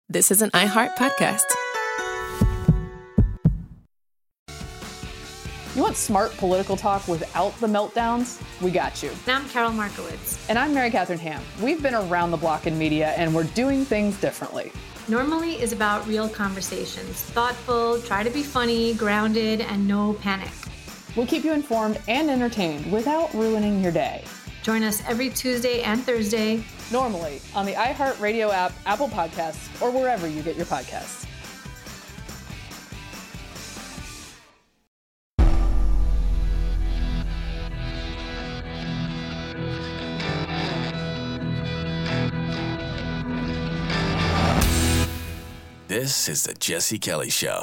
This is an iHeart podcast. You want smart political talk without the meltdowns? We got you. And I'm Carol Markowitz. And I'm Mary Catherine Ham. We've been around the block in media, and we're doing things differently. Normally is about real conversations. Thoughtful, try to be funny, grounded, and no panic. We'll keep you informed and entertained without ruining your day. Join us every Tuesday and Thursday. Normally on the iHeartRadio app, Apple Podcasts, or wherever you get your podcasts. This is the Jesse Kelly Show.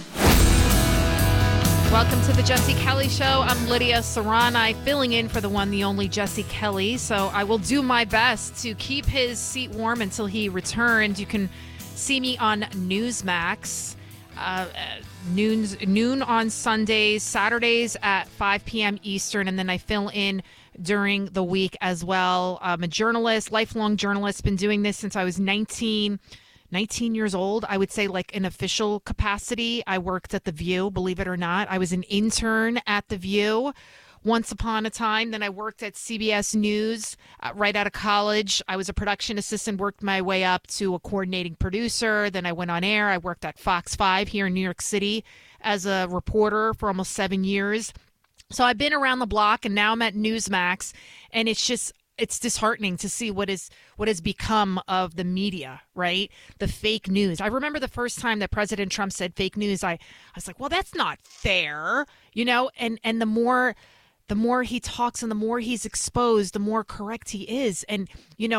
Welcome to the Jesse Kelly Show. I'm Lydia Serrani, filling in for the one, the only Jesse Kelly. So I will do my best to keep his seat warm until he returns. You can see me on Newsmax, noon on Sundays, Saturdays at 5 p.m. Eastern, and then I fill in during the week as well. I'm a journalist, lifelong journalist, been doing this since I was 19 years old. I would say like an official capacity. I worked at The View, believe it or not. I was an intern at The View once upon a time. Then I worked at CBS News right out of college. I was a production assistant, worked my way up to a coordinating producer. Then I went on air. I worked at Fox 5 here in New York City as a reporter for almost 7 years. So I've been around the block, and now I'm at Newsmax, and it's disheartening to see what has become of the media, right? The fake news. I remember the first time that President Trump said fake news, I was like, well, that's not fair, and the more he talks and the more he's exposed, the more correct he is. And,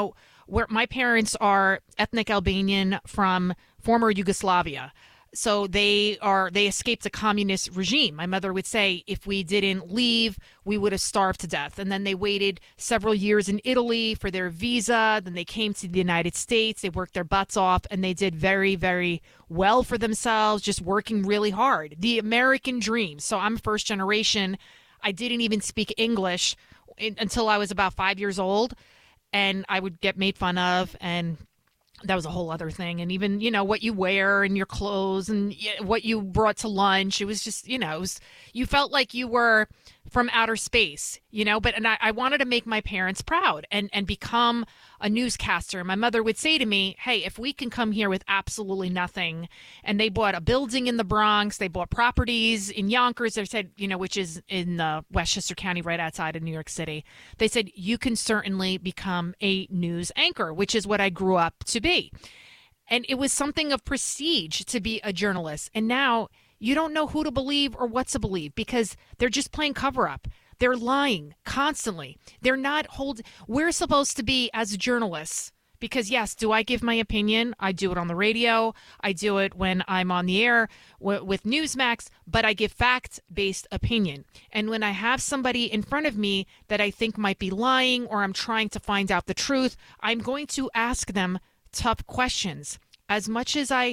where my parents are ethnic Albanian from former Yugoslavia. So they escaped a communist regime. My mother would say if we didn't leave, we would have starved to death. And then they waited several years in Italy for their visa. Then they came to the United States. They worked their butts off, and they did very, very well for themselves, just working really hard. The American dream. So I'm first generation. I didn't even speak English until I was about 5 years old, and I would get made fun of, and that was a whole other thing. And even, what you wear and your clothes and what you brought to lunch, it was just, you felt like you were from outer space, but I wanted to make my parents proud and become a newscaster. My mother would say to me, hey, if we can come here with absolutely nothing, and they bought a building in the Bronx, they bought properties in Yonkers, they said, which is in Westchester County, right outside of New York City. They said, you can certainly become a news anchor, which is what I grew up to be. And it was something of prestige to be a journalist. And now you don't know who to believe or what to believe because they're just playing cover up. They're lying constantly. They're not we're supposed to be as journalists because, yes, do I give my opinion? I do it on the radio. I do it when I'm on the air with Newsmax, but I give fact-based opinion. And when I have somebody in front of me that I think might be lying or I'm trying to find out the truth, I'm going to ask them tough questions. As much as I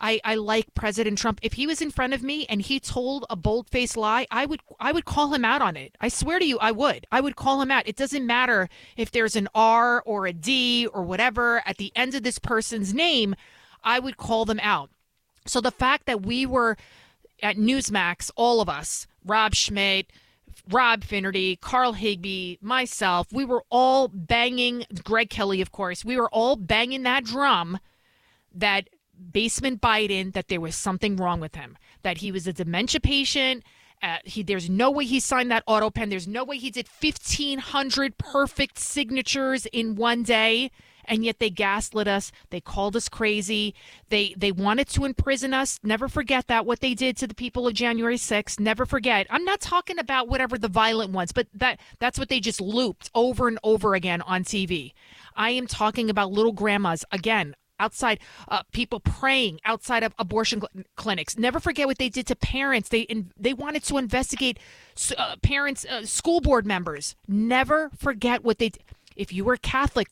like President Trump, if he was in front of me and he told a bold-faced lie, I would call him out on it. I swear to you, I would call him out. It doesn't matter if there's an R or a D or whatever at the end of this person's name, I would call them out. So the fact that we were at Newsmax, all of us, Rob Schmidt, Rob Finnerty, Carl Higbee, myself, we were all banging, Greg Kelly, of course, we were all banging that drum that Basement Biden, that there was something wrong with him, that he was a dementia patient. There's no way he signed that auto pen. There's no way he did 1,500 perfect signatures in one day. And yet they gaslit us. They called us crazy. They wanted to imprison us. Never forget that, what they did to the people of January 6th. Never forget. I'm not talking about whatever the violent ones, but that's what they just looped over and over again on TV. I am talking about little grandmas, again, outside, people praying outside of abortion clinics. Never forget what they did to parents. They wanted to investigate parents, school board members. Never forget what they did. If you were Catholic,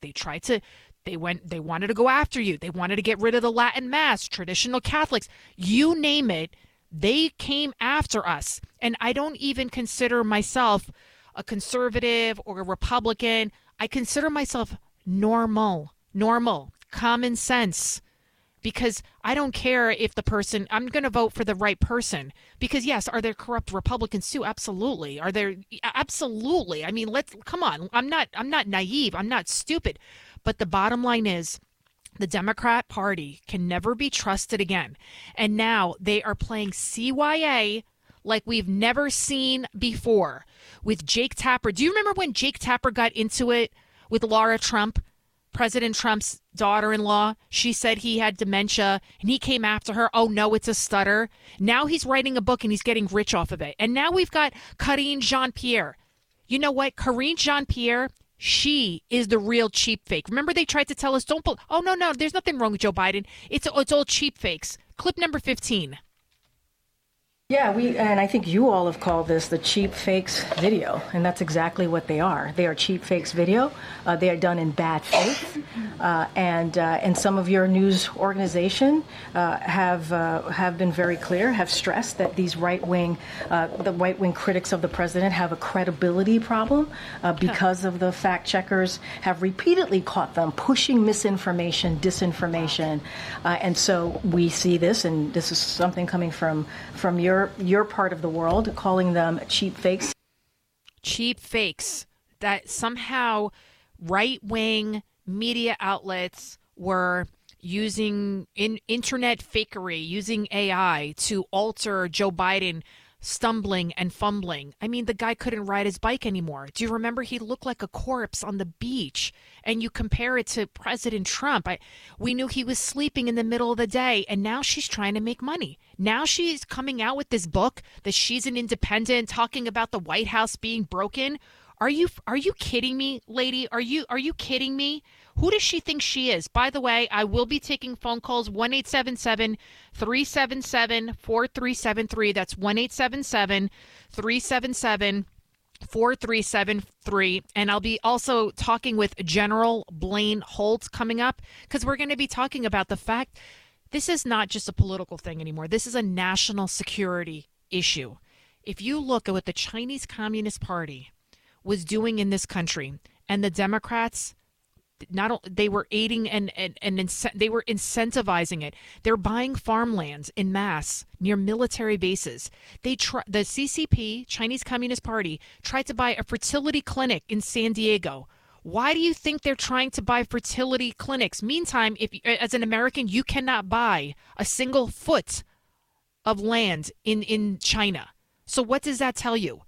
they wanted to go after you. They wanted to get rid of the Latin Mass, traditional Catholics. You name it, they came after us. And I don't even consider myself a conservative or a Republican. I consider myself normal, common sense. because I don't care if the person, I'm going to vote for the right person. Because yes, are there corrupt Republicans too? Absolutely. Are there? Absolutely. I mean, come on. I'm not naive. I'm not stupid. But the bottom line is, the Democrat Party can never be trusted again. And now they are playing CYA like we've never seen before with Jake Tapper. Do you remember when Jake Tapper got into it with Laura Trump, President Trump's daughter-in-law? She said he had dementia and he came after her. Oh, no, it's a stutter. Now he's writing a book and he's getting rich off of it. And now we've got Karine Jean-Pierre. You know what? Karine Jean-Pierre, she is the real cheap fake. Remember they tried to tell us, oh, no, there's nothing wrong with Joe Biden. It's all cheap fakes. Clip number 15. Yeah, and I think you all have called this the cheap fakes video, and that's exactly what they are. They are cheap fakes video. They are done in bad faith, and some of your news organization have been very clear, have stressed that these the right wing critics of the president have a credibility problem because of the fact checkers have repeatedly caught them pushing misinformation, disinformation, and so we see this, and this is something coming from your part of the world, calling them cheap fakes. Cheap fakes. That somehow right-wing media outlets were using internet fakery, using AI to alter Joe Biden stumbling and fumbling. I mean, the guy couldn't ride his bike anymore. Do you remember he looked like a corpse on the beach? And you compare it to President Trump. We knew he was sleeping in the middle of the day, and now she's trying to make money. Now she's coming out with this book that she's an independent, talking about the White House being broken. Are you kidding me, lady? Are you kidding me? Who does she think she is? By the way, I will be taking phone calls 1-877-377-4373. That's 1-877-377-4373. And I'll be also talking with General Blaine Holtz coming up, because we're going to be talking about the fact this is not just a political thing anymore. This is a national security issue. If you look at what the Chinese Communist Party was doing in this country, and the Democrats, they were aiding and they were incentivizing it. They're buying farmlands in mass near military bases. The CCP, Chinese Communist Party, tried to buy a fertility clinic in San Diego. Why do you think they're trying to buy fertility clinics? Meantime, if as an American, you cannot buy a single foot of land in China. So what does that tell you?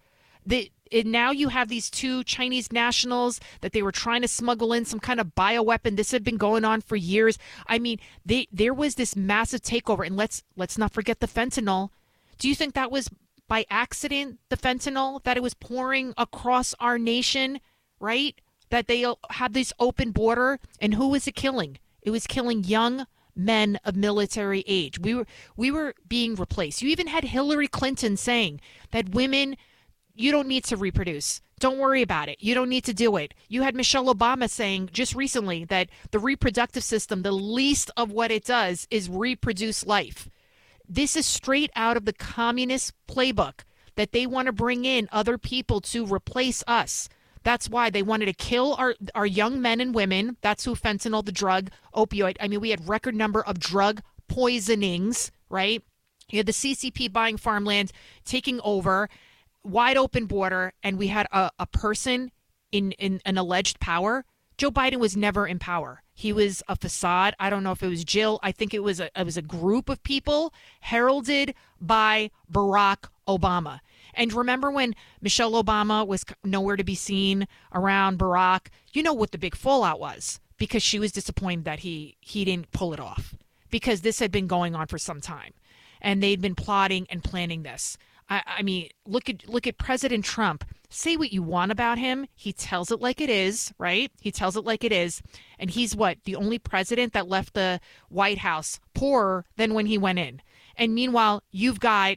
Now you have these two Chinese nationals that they were trying to smuggle in some kind of bioweapon. This had been going on for years. I mean, there was this massive takeover. And let's not forget the fentanyl. Do you think that was by accident, the fentanyl, that it was pouring across our nation, right? That they had this open border? And who was it killing? It was killing young men of military age. We were being replaced. You even had Hillary Clinton saying that women, you don't need to reproduce. Don't worry about it. You don't need to do it. You had Michelle Obama saying just recently that the reproductive system, the least of what it does is reproduce life. This is straight out of the communist playbook, that they want to bring in other people to replace us. That's why they wanted to kill our young men and women. That's who fentanyl, the drug, opioid. I mean, we had record number of drug poisonings, right? You had the CCP buying farmland, taking over, wide open border, and we had a person in an alleged power. Joe Biden was never in power. He was a facade. I don't know if it was Jill. I think it was a group of people heralded by Barack Obama. And remember when Michelle Obama was nowhere to be seen around Barack? You know what the big fallout was, because she was disappointed that he didn't pull it off, because this had been going on for some time, and they'd been plotting and planning this. I mean, look at President Trump. Say what you want about him. He tells it like it is, right? He tells it like it is. And he's the only president that left the White House poorer than when he went in. And meanwhile, you've got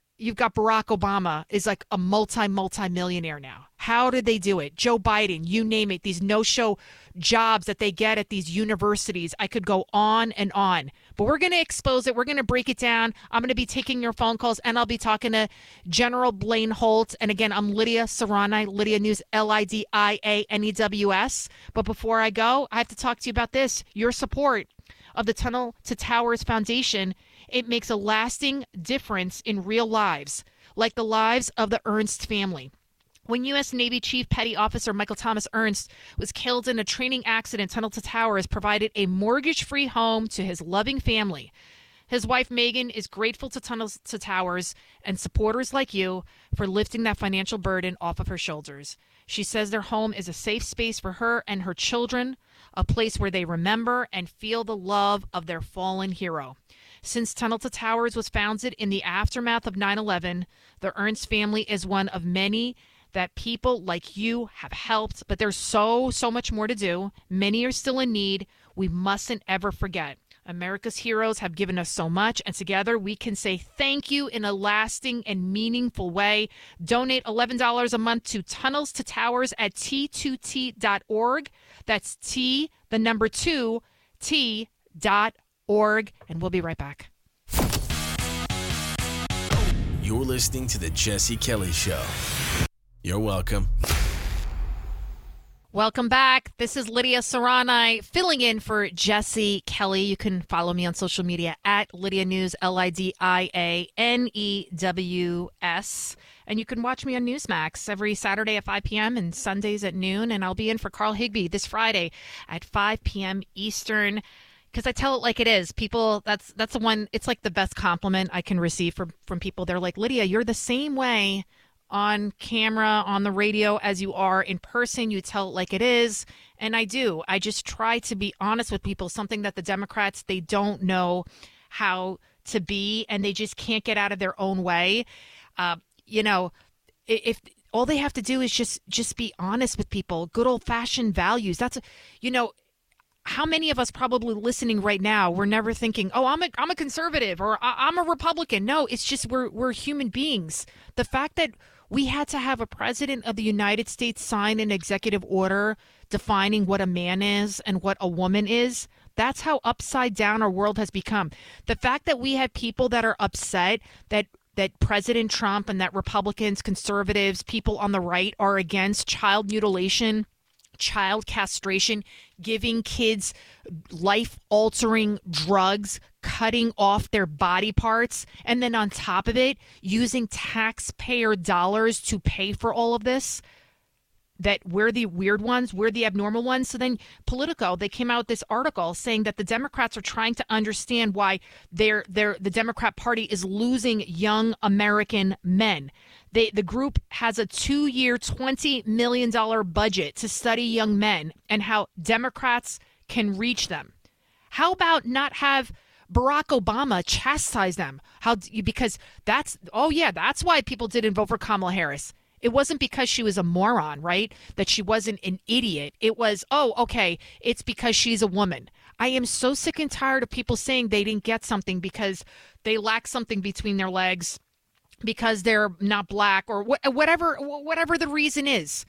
Barack Obama is like a multi-millionaire now. How did they do it? Joe Biden, you name it, these no-show jobs that they get at these universities. I could go on and on. But we're going to expose it. We're going to break it down. I'm going to be taking your phone calls, and I'll be talking to General Blaine Holtz. And again, I'm Lydia Serrani, Lydia News, LIDIANEWS. But before I go, I have to talk to you about this, your support of the Tunnel to Towers Foundation, it makes a lasting difference in real lives, like the lives of the Ernst family. When U.S. Navy Chief Petty Officer Michael Thomas Ernst was killed in a training accident, Tunnel to Towers provided a mortgage-free home to his loving family. His wife, Megan, is grateful to Tunnel to Towers and supporters like you for lifting that financial burden off of her shoulders. She says their home is a safe space for her and her children, a place where they remember and feel the love of their fallen hero. Since Tunnel to Towers was founded in the aftermath of 9/11, the Ernst family is one of many that people like you have helped, but there's so much more to do. Many are still in need. We mustn't ever forget. America's heroes have given us so much, and together we can say thank you in a lasting and meaningful way. Donate $11 a month to Tunnels to Towers at T2T.org. That's T, the number 2, T.org. And we'll be right back. You're listening to The Jesse Kelly Show. You're welcome. Welcome back. This is Lydia Serrani filling in for Jesse Kelly. You can follow me on social media at Lydia News, LIDIANEWS. And you can watch me on Newsmax every Saturday at 5 p.m. and Sundays at noon. And I'll be in for Carl Higbie this Friday at 5 p.m. Eastern. Because I tell it like it is. People, that's the one, it's like the best compliment I can receive from people. They're like, Lydia, you're the same way on camera, on the radio, as you are in person. You tell it like it is. And I do. I just try to be honest with people, something that the Democrats, they don't know how to be, and they just can't get out of their own way. If all they have to do is just be honest with people, good old-fashioned values. That's, how many of us probably listening right now, we're never thinking, oh, I'm a conservative or I'm a Republican. No, it's just we're human beings. The fact that we had to have a president of the United States sign an executive order defining what a man is and what a woman is, that's how upside down our world has become. The fact that we have people that are upset that President Trump and that Republicans, conservatives, people on the right are against child mutilation, child castration, giving kids life-altering drugs, cutting off their body parts, and then on top of it, using taxpayer dollars to pay for all of this, that we're the weird ones, we're the abnormal ones. So then Politico, they came out with this article saying that the Democrats are trying to understand why the Democrat Party is losing young American men. The group has a 2-year, $20 million budget to study young men and how Democrats can reach them. How about not have Barack Obama chastise them? Because that's why people didn't vote for Kamala Harris. It wasn't because she was a moron, right? That she wasn't an idiot. It was, it's because she's a woman. I am so sick and tired of people saying they didn't get something because they lack something between their legs, because they're not black, or whatever the reason is.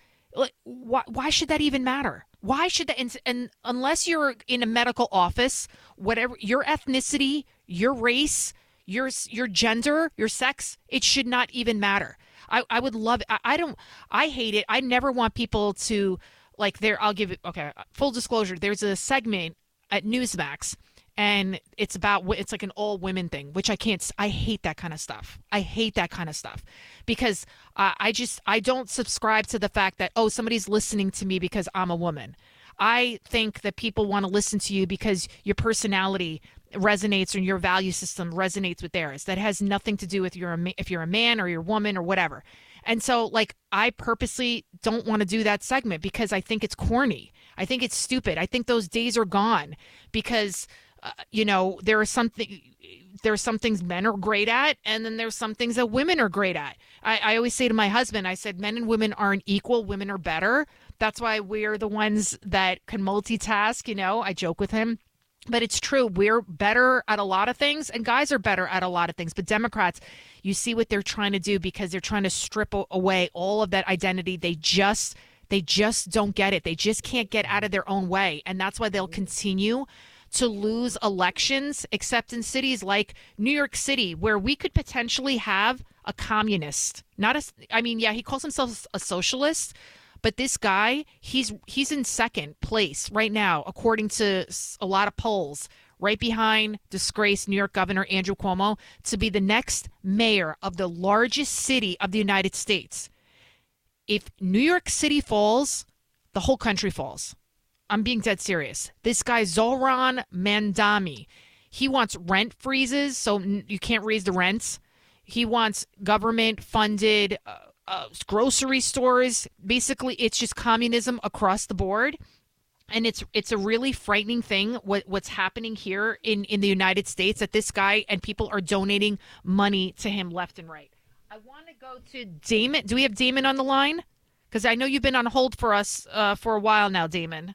Why should that even matter? Why should that? And unless you're in a medical office, whatever your ethnicity, your race, your gender, your sex, it should not even matter. I would love it. I hate it. I never want people to I'll give it. Okay. Full disclosure. There's a segment at Newsmax, and it's like an all women thing, which I can't. I hate that kind of stuff. I hate that kind of stuff because I don't subscribe to the fact that, somebody's listening to me because I'm a woman. I think that people want to listen to you because your personality resonates and your value system resonates with theirs. That has nothing to do with if you're a man or you're a woman or whatever. And so I purposely don't want to do that segment because I think it's corny. I think it's stupid. I think those days are gone because, there are some things men are great at, and then there's some things that women are great at. I always say to my husband, I said, men and women aren't equal. Women are better. That's why we're the ones that can multitask. I joke with him. But it's true. We're better at a lot of things, and guys are better at a lot of things. But Democrats, you see what they're trying to do because they're trying to strip away all of that identity. They just don't get it. They just can't get out of their own way. And that's why they'll continue to lose elections, except in cities like New York City, where we could potentially have a communist. He calls himself a socialist. But this guy, he's in second place right now, according to a lot of polls, right behind disgraced New York Governor Andrew Cuomo, to be the next mayor of the largest city of the United States. If New York City falls, the whole country falls. I'm being dead serious. This guy, Zohran Mamdani, he wants rent freezes, so you can't raise the rents. He wants government-funded grocery stores. Basically, it's just communism across the board. And it's a really frightening thing what's happening here in the United States, that this guy and people are donating money to him left and right. I want to go to Damon. Do we have Damon on the line? Because I know you've been on hold for us for a while now, Damon.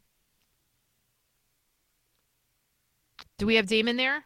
Do we have Damon there?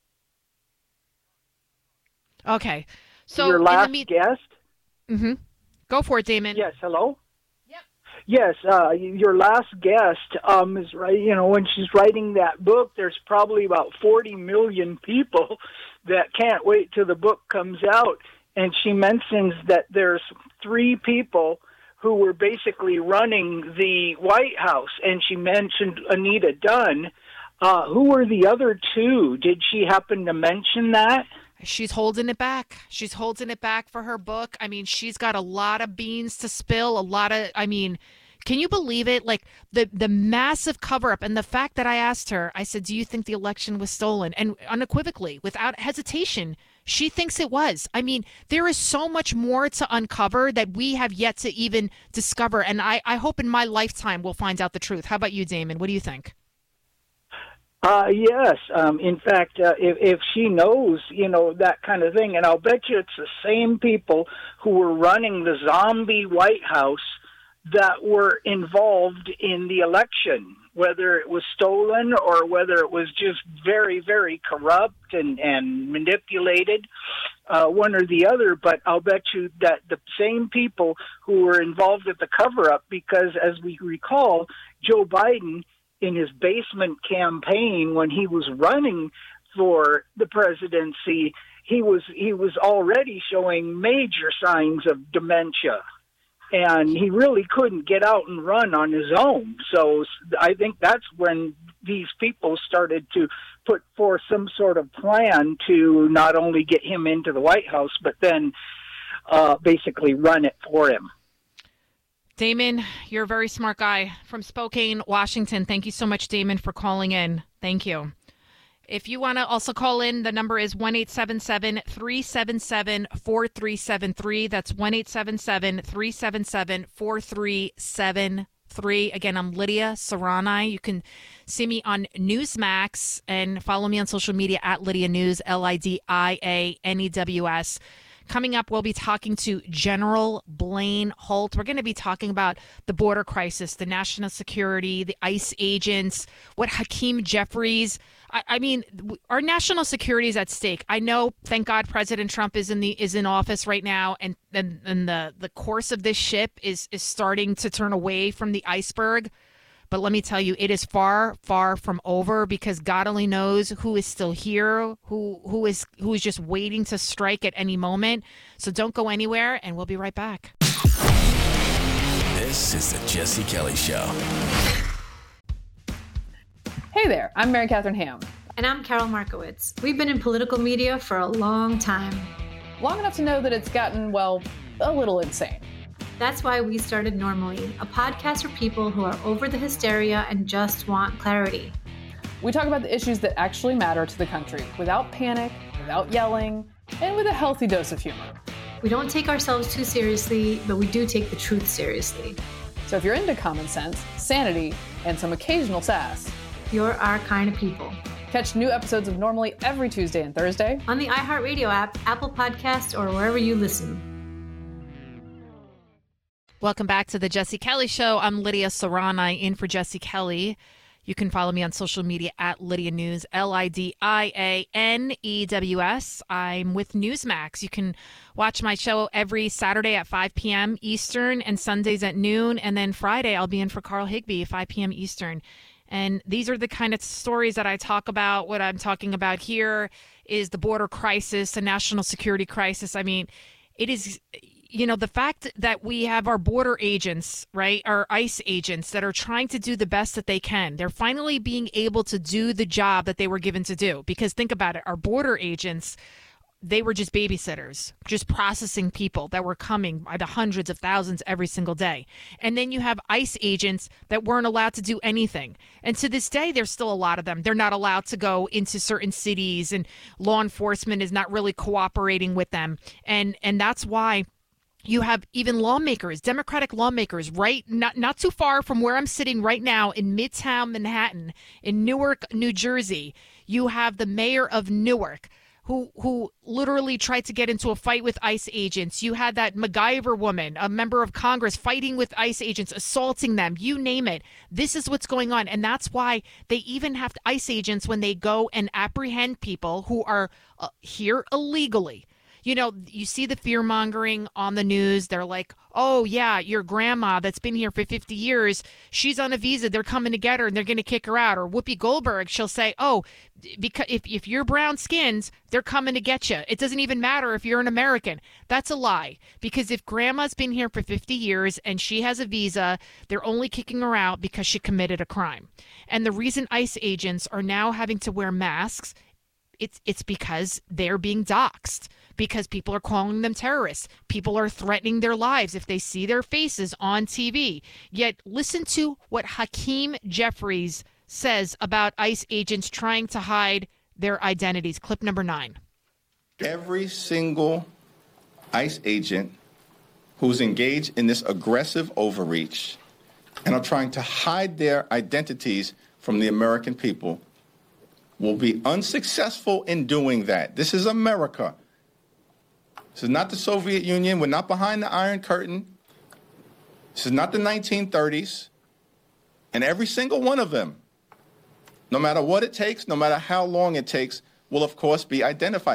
Okay. So your last guest? Mm-hmm. Go for it, Damon. Yes, hello? Yep. Yes, your last guest is right. You know, when she's writing that book, there's probably about 40 million people that can't wait till the book comes out. And she mentions that there's 3 people who were basically running the White House. And she mentioned Anita Dunn. Who were the other 2? Did she happen to mention that? She's holding it back. She's holding it back for her book. I mean, she's got a lot of beans to spill, can you believe it? Like the massive cover up, and the fact that I asked her, I said, do you think the election was stolen? And unequivocally, without hesitation, she thinks it was. I mean, there is so much more to uncover that we have yet to even discover. And I hope in my lifetime we'll find out the truth. How about you, Damon? What do you think? Yes. In fact, if she knows, that kind of thing, and I'll bet you it's the same people who were running the zombie White House that were involved in the election, whether it was stolen or whether it was just very, very corrupt and manipulated, one or the other. But I'll bet you that the same people who were involved at the cover-up, because as we recall, Joe Biden, in his basement campaign when he was running for the presidency, he was already showing major signs of dementia, and he really couldn't get out and run on his own. So I think that's when these people started to put forth some sort of plan to not only get him into the White House, but then basically run it for him. Damon, you're a very smart guy from Spokane, Washington. Thank you so much, Damon, for calling in. Thank you. If you want to also call in, the number is 1-877-377-4373. That's 1-877-377-4373. Again, I'm Lydia Serrani. You can see me on Newsmax and follow me on social media at Lydia News, LIDIANEWS. Coming up, we'll be talking to General Blaine Holt. We're going to be talking about the border crisis, the national security, the ICE agents, what Hakeem Jeffries. I mean, our national security is at stake. I know, thank God, President Trump is in office right now, and the course of this ship is starting to turn away from the iceberg. But let me tell you, it is far, far from over, because God only knows who is still here, who is just waiting to strike at any moment. So don't go anywhere, and we'll be right back. This is the Jesse Kelly Show. Hey there, I'm Mary Catherine Ham. And I'm Carol Markowitz. We've been in political media for a long time. Long enough to know that it's gotten, well, a little insane. That's why we started Normally, a podcast for people who are over the hysteria and just want clarity. We talk about the issues that actually matter to the country, without panic, without yelling, and with a healthy dose of humor. We don't take ourselves too seriously, but we do take the truth seriously. So if you're into common sense, sanity, and some occasional sass, you're our kind of people. Catch new episodes of Normally every Tuesday and Thursday on the iHeartRadio app, Apple Podcasts, or wherever you listen. Welcome back to the Jesse Kelly Show. I'm Lydia Serrani, in for Jesse Kelly. You can follow me on social media at Lydia News, LIDIANEWS. I'm with Newsmax. You can watch my show every Saturday at 5 p.m. Eastern and Sundays at noon. And then Friday, I'll be in for Carl Higbie, 5 p.m. Eastern. And these are the kind of stories that I talk about. What I'm talking about here is the border crisis, the national security crisis. I mean, it is... the fact that we have our border agents, right, our ICE agents that are trying to do the best that they can. They're finally being able to do the job that they were given to do. Because think about it, our border agents, they were just babysitters, just processing people that were coming by the hundreds of thousands every single day. And then you have ICE agents that weren't allowed to do anything. And to this day, there's still a lot of them. They're not allowed to go into certain cities, and law enforcement is not really cooperating with them. And that's why you have even lawmakers, Democratic lawmakers, right, not too far from where I'm sitting right now in Midtown Manhattan, in Newark, New Jersey. You have the mayor of Newark who literally tried to get into a fight with ICE agents. You had that MacGyver woman, a member of Congress, fighting with ICE agents, assaulting them, you name it. This is what's going on. And that's why they even have ICE agents when they go and apprehend people who are here illegally. You see the fear mongering on the news. They're like, oh, yeah, your grandma that's been here for 50 years, she's on a visa. They're coming to get her and they're going to kick her out. Or Whoopi Goldberg, she'll say, oh, because if you're brown skinned, they're coming to get you. It doesn't even matter if you're an American. That's a lie. Because if grandma's been here for 50 years and she has a visa, they're only kicking her out because she committed a crime. And the reason ICE agents are now having to wear masks, it's because they're being doxxed, because people are calling them terrorists. People are threatening their lives if they see their faces on TV. Yet listen to what Hakeem Jeffries says about ICE agents trying to hide their identities. Clip number 9. Every single ICE agent who's engaged in this aggressive overreach and are trying to hide their identities from the American people will be unsuccessful in doing that. This is America. This is not the Soviet Union. We're not behind the Iron Curtain. This is not the 1930s. And every single one of them, no matter what it takes, no matter how long it takes, will, of course, be identified.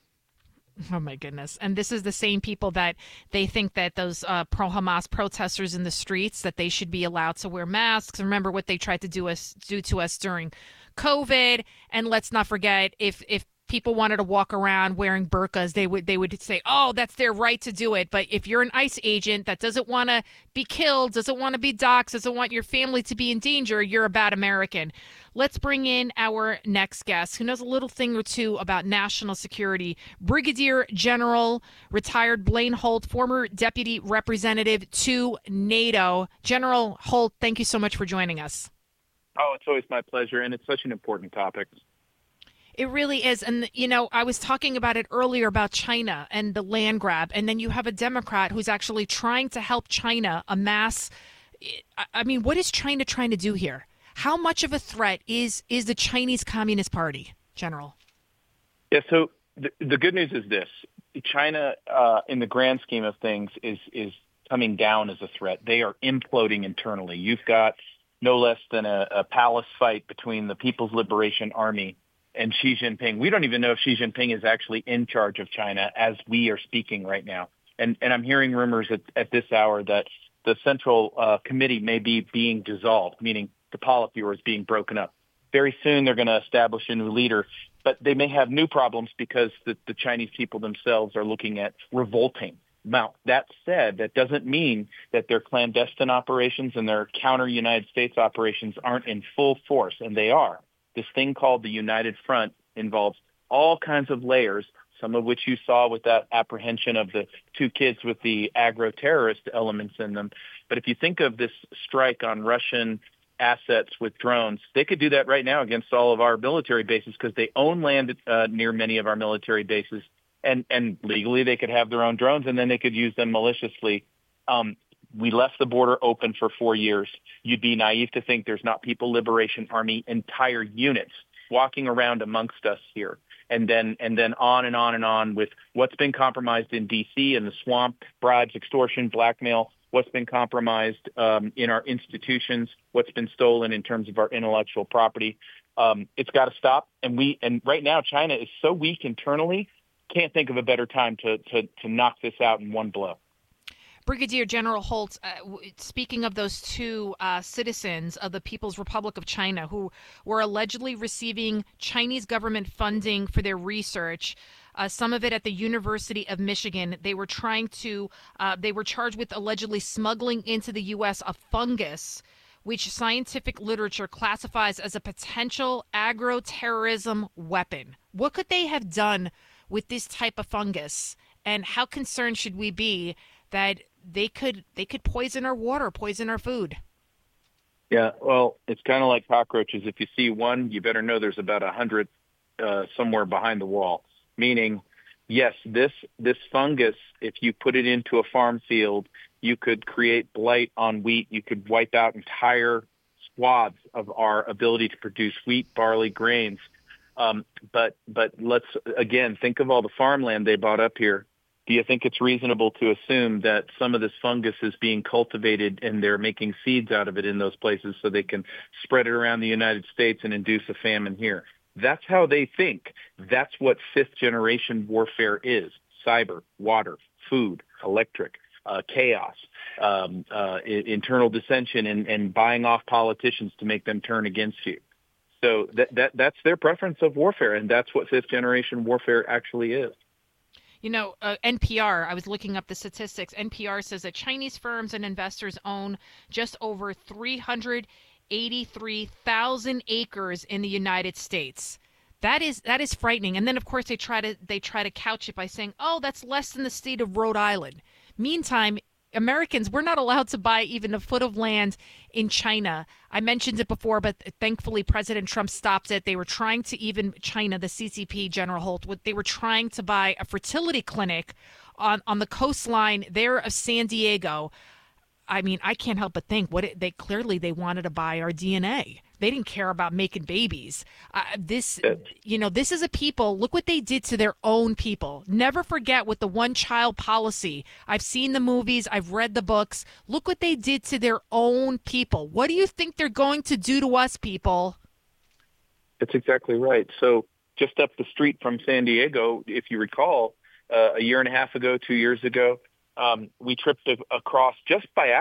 Oh, my goodness. And this is the same people that they think that those pro-Hamas protesters in the streets, that they should be allowed to wear masks. Remember what they tried to do to us during COVID. And let's not forget, if people wanted to walk around wearing burqas, they would say, oh, that's their right to do it. But if you're an ICE agent that doesn't want to be killed, doesn't want to be doxxed, doesn't want your family to be in danger, you're a bad American. Let's bring in our next guest, who knows a little thing or two about national security. Brigadier General, retired Blaine Holt, former Deputy Representative to NATO. General Holt, thank you so much for joining us. Oh, it's always my pleasure, and it's such an important topic. It really is. And, I was talking about it earlier about China and the land grab. And then you have a Democrat who's actually trying to help China amass. I mean, what is China trying to do here? How much of a threat is the Chinese Communist Party, General? Yeah, so the good news is this. China, in the grand scheme of things, is coming down as a threat. They are imploding internally. You've got no less than a palace fight between the People's Liberation Army and Xi Jinping. We don't even know if Xi Jinping is actually in charge of China as we are speaking right now. And I'm hearing rumors at this hour that the Central Committee may be being dissolved, meaning the Politburo is being broken up. Very soon they're going to establish a new leader, but they may have new problems because the Chinese people themselves are looking at revolting. Now, that said, that doesn't mean that their clandestine operations and their counter-United States operations aren't in full force, and they are. This thing called the United Front involves all kinds of layers, some of which you saw with that apprehension of the 2 kids with the agro-terrorist elements in them. But if you think of this strike on Russian assets with drones, they could do that right now against all of our military bases because they own land near many of our military bases. And legally they could have their own drones, and then they could use them maliciously. We left the border open for 4 years. You'd be naive to think there's not People Liberation Army entire units walking around amongst us here. And then on and on and on with what's been compromised in D.C. and the swamp, bribes, extortion, blackmail, what's been compromised in our institutions, what's been stolen in terms of our intellectual property. It's got to stop. And right now China is so weak internally, can't think of a better time to knock this out in one blow. Brigadier General Holt, speaking of those two citizens of the People's Republic of China who were allegedly receiving Chinese government funding for their research, some of it at the University of Michigan, they were charged with allegedly smuggling into the U.S. a fungus which scientific literature classifies as a potential agro-terrorism weapon. What could they have done with this type of fungus? And how concerned should we be that they could poison our water, poison our food? Yeah, well, it's kind of like cockroaches. If you see one, you better know there's about 100 somewhere behind the wall. Meaning, yes, this fungus, if you put it into a farm field, you could create blight on wheat. You could wipe out entire swaths of our ability to produce wheat, barley, grains. But let's, again, think of all the farmland they bought up here. Do you think it's reasonable to assume that some of this fungus is being cultivated and they're making seeds out of it in those places so they can spread it around the United States and induce a famine here? That's how they think. That's what fifth-generation warfare is. Cyber, water, food, electric, chaos, internal dissension, and buying off politicians to make them turn against you. So that's their preference of warfare, and that's what fifth-generation warfare actually is. You know, NPR, I was looking up the statistics. NPR says that Chinese firms and investors own just over 383,000 acres in the United States. That is frightening. And then, of course, they try to couch it by saying, oh, that's less than the state of Rhode Island. Meantime, Americans, we're not allowed to buy even a foot of land in China. I mentioned it before, but thankfully President Trump stopped it. They were trying to China, the CCP, General Holt, they were trying to buy a fertility clinic on the coastline there of San Diego. I mean, I can't help but think they wanted to buy our DNA. They didn't care about making babies. This is a people. Look what they did to their own people. Never forget with the one-child policy. I've seen the movies. I've read the books. Look what they did to their own people. What do you think they're going to do to us, people? That's exactly right. So just up the street from San Diego, if you recall, a year and a half ago, 2 years ago, we tripped across a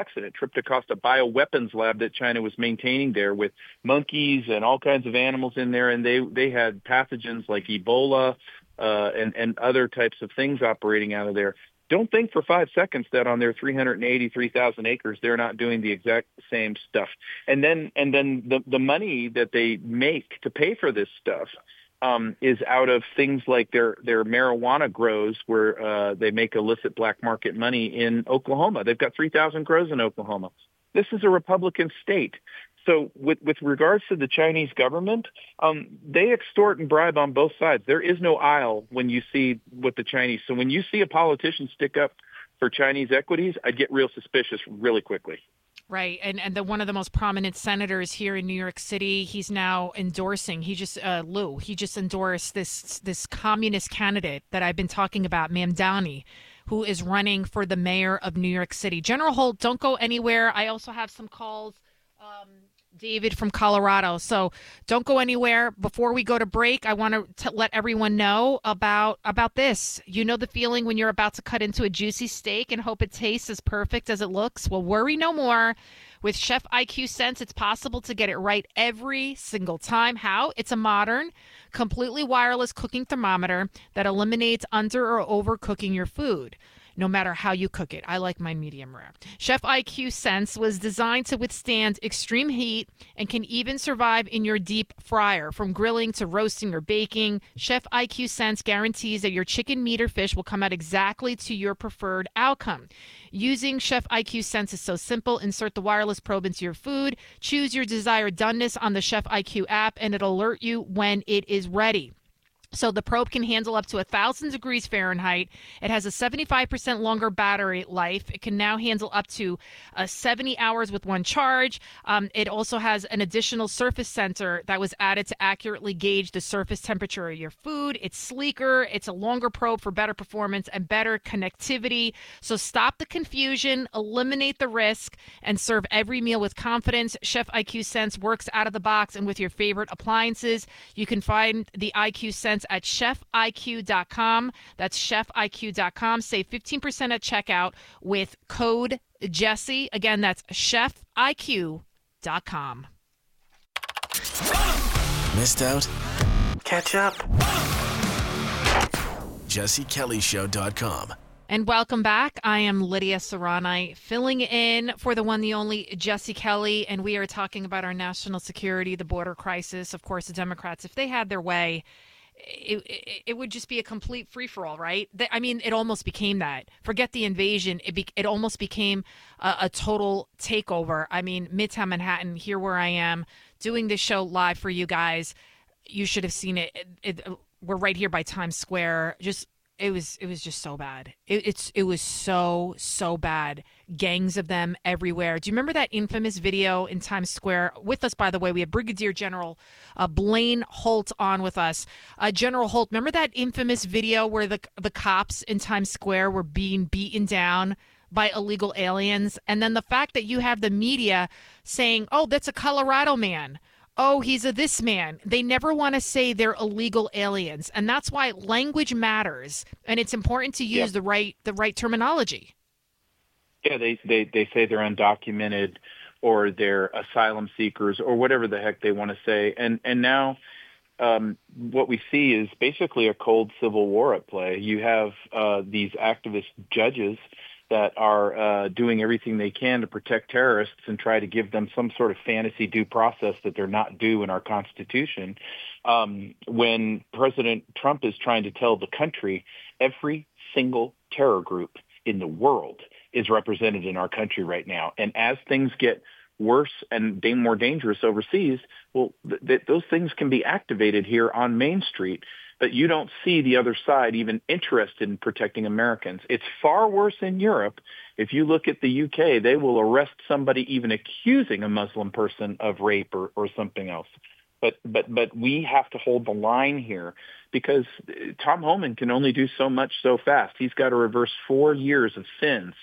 bioweapons lab that China was maintaining there with monkeys and all kinds of animals in there. And they had pathogens like Ebola and other types of things operating out of there. Don't think for 5 seconds that on their 383,000 acres, they're not doing the exact same stuff. And then the money that they make to pay for this stuff is out of things like their marijuana grows where they make illicit black market money in Oklahoma. They've got 3,000 grows in Oklahoma. This is a Republican state. So with regards to the Chinese government, they extort and bribe on both sides. There is no aisle when you see what the Chinese. So when you see a politician stick up for Chinese equities, I'd get real suspicious really quickly. Right. And one of the most prominent senators here in New York City, he's now endorsing, he just endorsed this communist candidate that I've been talking about, Mamdani, who is running for the mayor of New York City. General Holt, don't go anywhere. I also have some calls. David from Colorado. So don't go anywhere. Before we go to break, I want to let everyone know about this. You know the feeling when you're about to cut into a juicy steak and hope it tastes as perfect as it looks? Well, worry no more. With Chef IQ Sense, it's possible to get it right every single time. How? It's a modern, completely wireless cooking thermometer that eliminates under or overcooking your food, no matter how you cook it. I like mine medium rare. Chef IQ Sense was designed to withstand extreme heat and can even survive in your deep fryer. From grilling to roasting or baking, Chef IQ Sense guarantees that your chicken, meat, or fish will come out exactly to your preferred outcome. Using Chef IQ Sense is so simple. Insert the wireless probe into your food, choose your desired doneness on the Chef IQ app, and it'll alert you when it is ready. So the probe can handle up to 1,000 degrees Fahrenheit. It has a 75% longer battery life. It can now handle up to 70 hours with one charge. It also has an additional surface sensor that was added to accurately gauge the surface temperature of your food. It's sleeker. It's a longer probe for better performance and better connectivity. So stop the confusion, eliminate the risk, and serve every meal with confidence. Chef IQ Sense works out of the box and with your favorite appliances. You can find the IQ Sense coupons at chefiq.com. That's chefiq.com. Save 15% at checkout with code Jesse. Again, that's chefiq.com. Missed out? Catch up. JesseKellyShow.com. And welcome back. I am Lydia Serrani, filling in for the one, the only Jesse Kelly, and we are talking about our national security, the border crisis. Of course, the Democrats, if they had their way, it would just be a complete free-for-all, right? I mean, it almost became that. Forget the invasion. It almost became a total takeover. I mean, Midtown Manhattan, here where I am, doing this show live for you guys. You should have seen it. We're right here by Times Square. It was just so bad. It was so bad. Gangs of them everywhere. Do you remember that infamous video in Times Square? With us, by the way, we have Brigadier General Blaine Holt on with us. General Holt, remember that infamous video where the cops in Times Square were being beaten down by illegal aliens? And then the fact that you have the media saying, "Oh, that's a Colorado man. Oh, he's a this man." They never want to say they're illegal aliens. And that's why language matters. And it's important to use the right terminology. Yeah, they say they're undocumented or they're asylum seekers or whatever the heck they want to say. And now what we see is basically a cold civil war at play. You have these activist judges that are doing everything they can to protect terrorists and try to give them some sort of fantasy due process that they're not due in our Constitution. When President Trump is trying to tell the country every single terror group in the world is represented in our country right now. And as things get worse and more dangerous overseas, well, those things can be activated here on Main Street. But you don't see the other side even interested in protecting Americans. It's far worse in Europe. If you look at the UK, they will arrest somebody even accusing a Muslim person of rape or something else. But we have to hold the line here because Tom Homan can only do so much so fast. He's got to reverse 4 years of sins.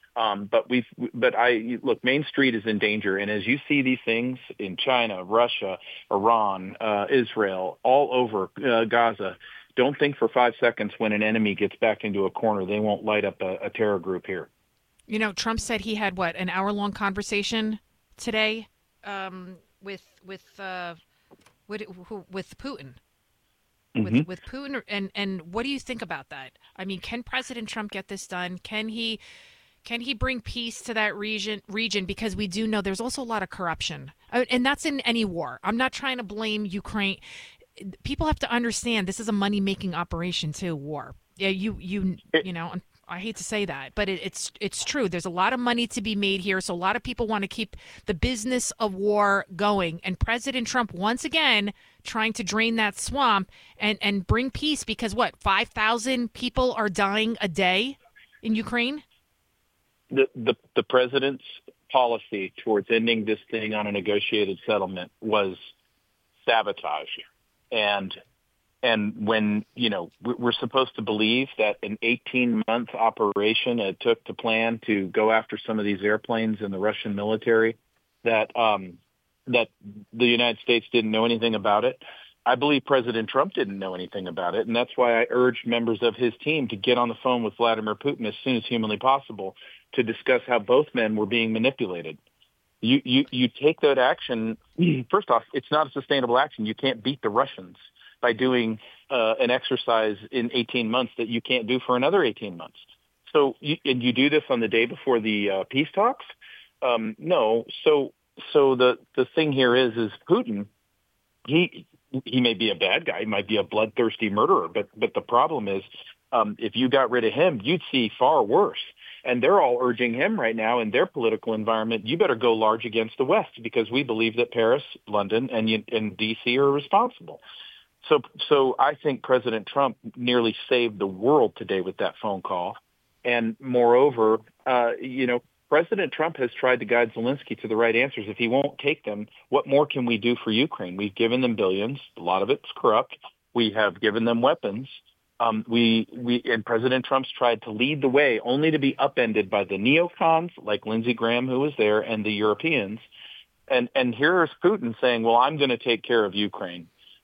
Look, Main Street is in danger. And as you see these things in China, Russia, Iran, Israel, all over Gaza, don't think for 5 seconds when an enemy gets backed into a corner, they won't light up a terror group here. You know, Trump said he had an hour-long conversation today with Putin. Mm-hmm. With Putin, and what do you think about that? I mean, can President Trump get this done? Can he bring peace to that region? Because we do know there's also a lot of corruption, and that's in any war. I'm not trying to blame Ukraine. People have to understand this is a money-making operation too. War. Yeah, you know. I hate to say that, but it's true. There's a lot of money to be made here, so a lot of people want to keep the business of war going. And President Trump, once again, trying to drain that swamp and bring peace because 5,000 people are dying a day in Ukraine? The president's policy towards ending this thing on a negotiated settlement was sabotage. And when, we're supposed to believe that an 18-month operation it took to plan to go after some of these airplanes in the Russian military, that the United States didn't know anything about it. I believe President Trump didn't know anything about it, and that's why I urged members of his team to get on the phone with Vladimir Putin as soon as humanly possible to discuss how both men were being manipulated. You take that action. First off, it's not a sustainable action. You can't beat the Russians by doing an exercise in 18 months that you can't do for another 18 months. So you do this on the day before the peace talks? No. So the thing here is Putin, he may be a bad guy, he might be a bloodthirsty murderer, but the problem is if you got rid of him, you'd see far worse. And they're all urging him right now in their political environment, you better go large against the West because we believe that Paris, London, and D.C. are responsible. So I think President Trump nearly saved the world today with that phone call. And moreover, President Trump has tried to guide Zelensky to the right answers. If he won't take them, what more can we do for Ukraine? We've given them billions. A lot of it's corrupt. We have given them weapons. And President Trump's tried to lead the way only to be upended by the neocons like Lindsey Graham, who was there, and the Europeans. And here's Putin saying, well, I'm going to take care of Ukraine.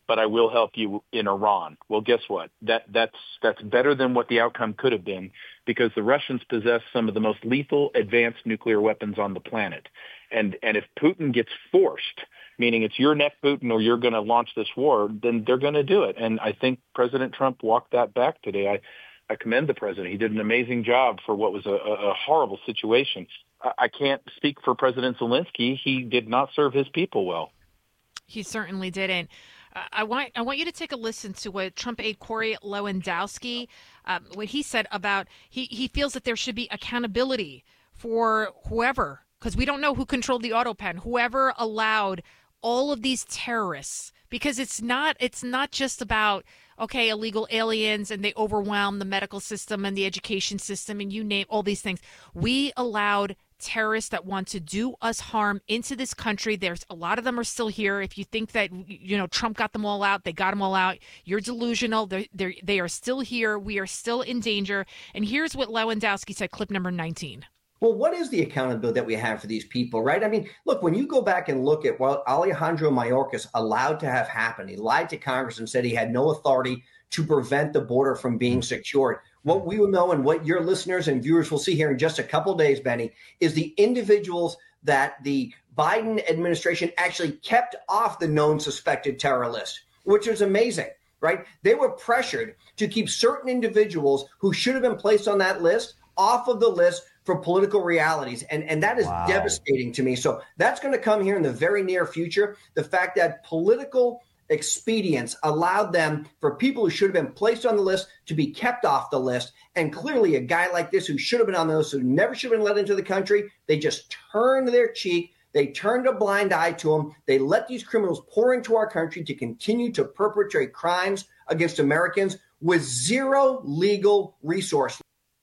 but I will help you in Iran. Well, guess what? That's better than what the outcome could have been, because the Russians possess some of the most lethal advanced nuclear weapons on the planet. And if Putin gets forced, meaning it's your neck, Putin, or you're going to launch this war, then they're going to do it. And I think President Trump walked that back today. I commend the president. He did an amazing job for what was a horrible situation. I can't speak for President Zelensky. He did not serve his people well. He certainly didn't. I want you to take a listen to what Trump aide Corey Lewandowski, what he said about he feels that there should be accountability for whoever, because we don't know who controlled the AutoPen, whoever allowed all of these terrorists, because it's not just about, okay, illegal aliens and they overwhelm the medical system and the education system and you name all these things. We allowed terrorists that want to do us harm into this country. There's a lot of them are still here. If you think that, Trump got them all out, they got them all out, you're delusional. They are still here. We are still in danger. And here's what Lewandowski said, clip number 19. Well, what is the accountability that we have for these people, right? I mean, look, when you go back and look at what Alejandro Mayorkas allowed to have happen, he lied to Congress and said he had no authority to prevent the border from being secured. What we will know and what your listeners and viewers will see here in just a couple of days, Benny, is the individuals that the Biden administration actually kept off the known suspected terror list, which is amazing, right? They were pressured to keep certain individuals who should have been placed on that list off of the list for political realities. And that is devastating to me. So that's going to come here in the very near future. The fact that political expedience allowed them for people who should have been placed on the list to be kept off the list. And clearly a guy like this who should have been on those, who never should have been let into the country, they just turned their cheek. They turned a blind eye to him. They let these criminals pour into our country to continue to perpetrate crimes against Americans with zero legal resource.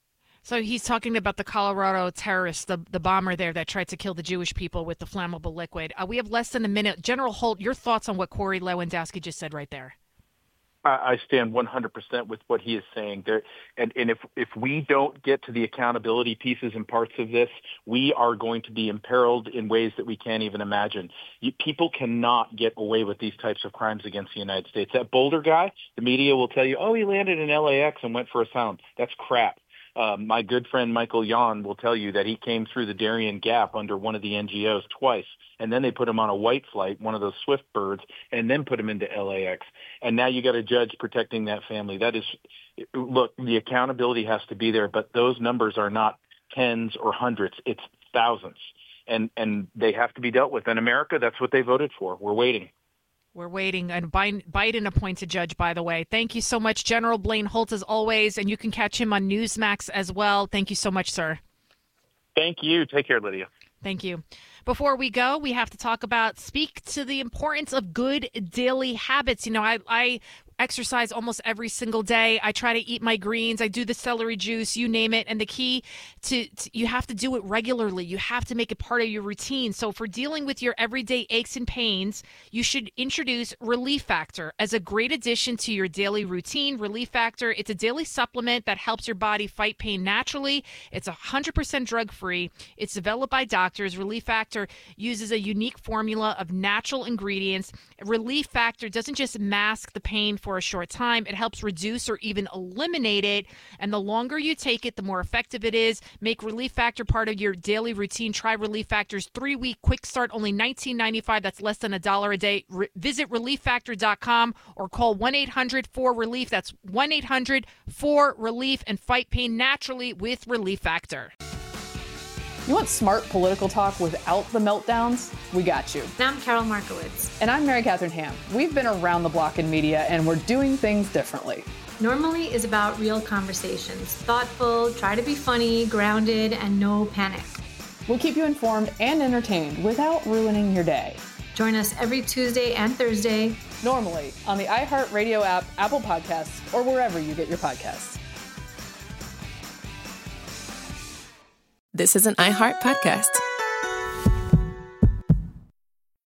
So he's talking about the Colorado terrorist, the bomber there that tried to kill the Jewish people with the flammable liquid. We have less than a minute. General Holt, your thoughts on what Corey Lewandowski just said right there? I stand 100% with what he is saying there. And if we don't get to the accountability pieces and parts of this, we are going to be imperiled in ways that we can't even imagine. People cannot get away with these types of crimes against the United States. That Boulder guy, the media will tell you, oh, he landed in LAX and went for asylum. That's crap. My good friend Michael Yon will tell you that he came through the Darien Gap under one of the NGOs twice, and then they put him on a white flight, one of those Swift birds, and then put him into LAX. And now you got a judge protecting that family. That is, look, the accountability has to be there, but those numbers are not tens or hundreds. It's thousands, and they have to be dealt with. In America, that's what they voted for. We're waiting. We're waiting. And Biden appoints a judge, by the way. Thank you so much, General Blaine Holt, as always. And you can catch him on Newsmax as well. Thank you so much, sir. Thank you. Take care, Lydia. Thank you. Before we go, we have to speak to the importance of good daily habits. I exercise almost every single day. I try to eat my greens. I do the celery juice, you name it. And the key to you have to do it regularly. You have to make it part of your routine. So for dealing with your everyday aches and pains, you should introduce Relief Factor as a great addition to your daily routine. Relief Factor, it's a daily supplement that helps your body fight pain naturally. It's 100% drug-free. It's developed by doctors. Relief Factor uses a unique formula of natural ingredients. Relief Factor doesn't just mask the pain for a short time. It helps reduce or even eliminate it. And the longer you take it, the more effective it is. Make Relief Factor part of your daily routine. Try Relief Factor's 3-week quick start, only $19.95. That's less than $1 a day. Visit ReliefFactor.com or call 1-800-4RELIEF. That's 1-800-4RELIEF and fight pain naturally with Relief Factor. You want smart political talk without the meltdowns? We got you. And I'm Carol Markowitz. And I'm Mary Catherine Ham. We've been around the block in media, and we're doing things differently. Normally is about real conversations. Thoughtful, try to be funny, grounded, and no panic. We'll keep you informed and entertained without ruining your day. Join us every Tuesday and Thursday. Normally on the iHeartRadio app, Apple Podcasts, or wherever you get your podcasts. This is an iHeart podcast.